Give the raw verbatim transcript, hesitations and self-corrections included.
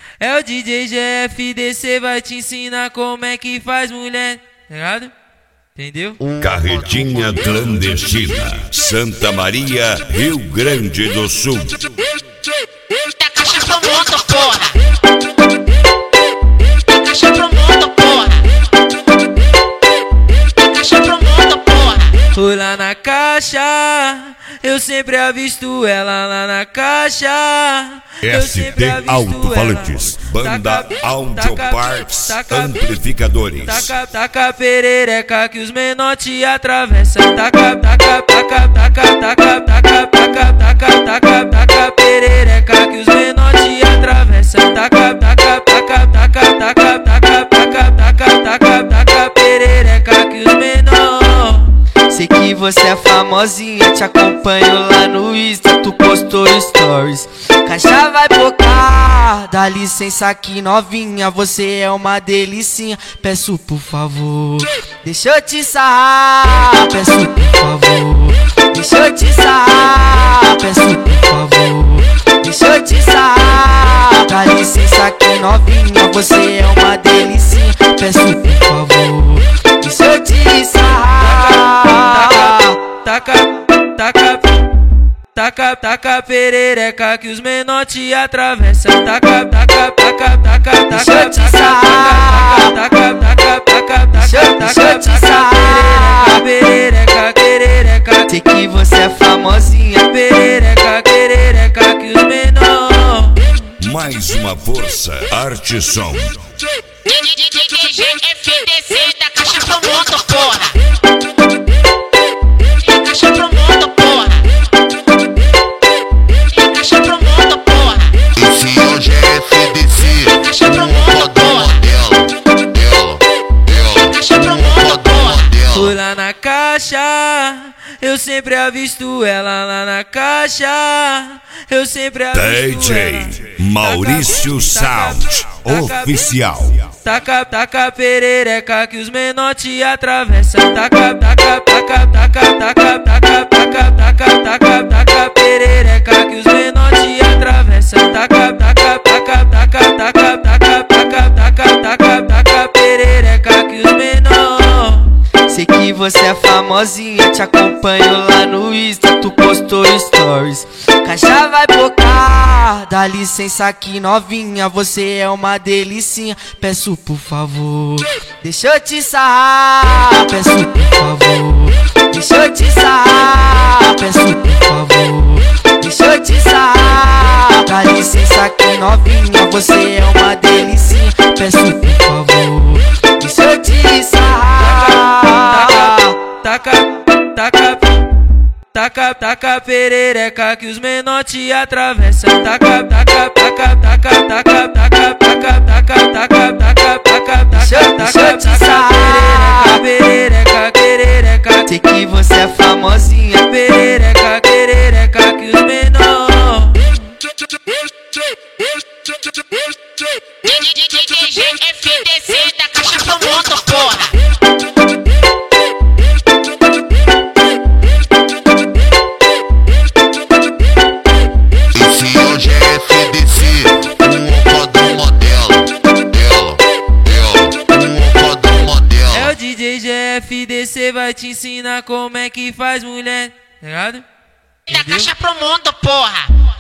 É o D J G F D C, vai te ensinar como é que faz mulher, tá ligado? Entendeu? Carretinha clandestina, Santa Maria, Rio Grande do Sul. Tá caixa pro mundo, porra. Tá caixa pro mundo, porra. Tá caixa pro mundo, porra. Fui lá na caixa, eu sempre avisto ela lá na caixa. S T Alto-Falantes, Banda Audio Parts, Amplificadores. Taca, taca perereca que os menor te atravessam. Taca, taca, taca, taca, taca, taca, taca, taca, taca, taca perereca que os menor te atravessam. Taca, taca, taca, taca, taca, taca, taca, taca, taca, taca perereca que os menor. Sei que você é famosinha, te acompanho lá no Insta, tu postou stories. Caixa vai pocar, dá licença aqui novinha, você é uma delicinha. Peço por favor, deixa eu te sarrar. Peço por favor, deixa eu te sarrar. Peço por favor, deixa eu te sarrar. Dá licença aqui novinha, você é uma delicinha. Peço por favor, deixa eu te sarrar. Taca, taca, taca, taca perereca que os menor te atravessam. Taca, taca, taca, taca, taca, deixa eu te sarrar. taca, taca, taca, Deixa eu taca, te sarrar. perereca, perereca, Sei que você é famosinha, perereca, perereca que os menor. Mais uma força, arte e som. D J G F D C, tá caixa pro mundo, porra. Tá caixa pro mundo, porra. Tá caixa pro mundo, porra. Esse é o G F D C, Tá caixa pro mundo, porra. dela, dela, dela. Tá caixa pro mundo, porra. Fui lá na caixa, eu sempre avisto ela lá na caixa. Eu sempre avisto ela. D J Maurício Sound Oficial. Taca, taca perereca que os menor te atravessam. Taca, taca, taca, taca, taca, taca, taca, taca, taca, taca perereca que os menor te atravessam. Taca, taca, taca, taca, taca, taca, taca, taca, taca, taca perereca que os menor. sei que você é famosinha, te acompanho lá no Insta, tu postou stories. Caixa vai pocar, dá licença aqui novinha, você é uma delicinha. Peço por favor, deixa eu te sarrar. Peço por favor, deixa eu te sarrar. Peço por favor, deixa eu te sarrar. Dá licença aqui novinha, você é uma delicinha. Peço por favor, deixa eu te sarrar. Taca, taca, taca, taca perereca que os menor te atravessam. Taca, taca, taca, taca, taca, taca, taca, taca, taca, taca, taca, Deixa eu- taca, deixa eu te taca, sarrar. perereca, perereca, Sei que você é famosinha, perereca, perereca que os menor. D J G F D C, da caixa pro mundo, porra. Esse é o G F D C, um rodão modelo, dela, dela, um rodão modelo. É o D J G F D C, vai te ensinar como é que faz mulher, tá ligado? Da caixa pro mundo, porra.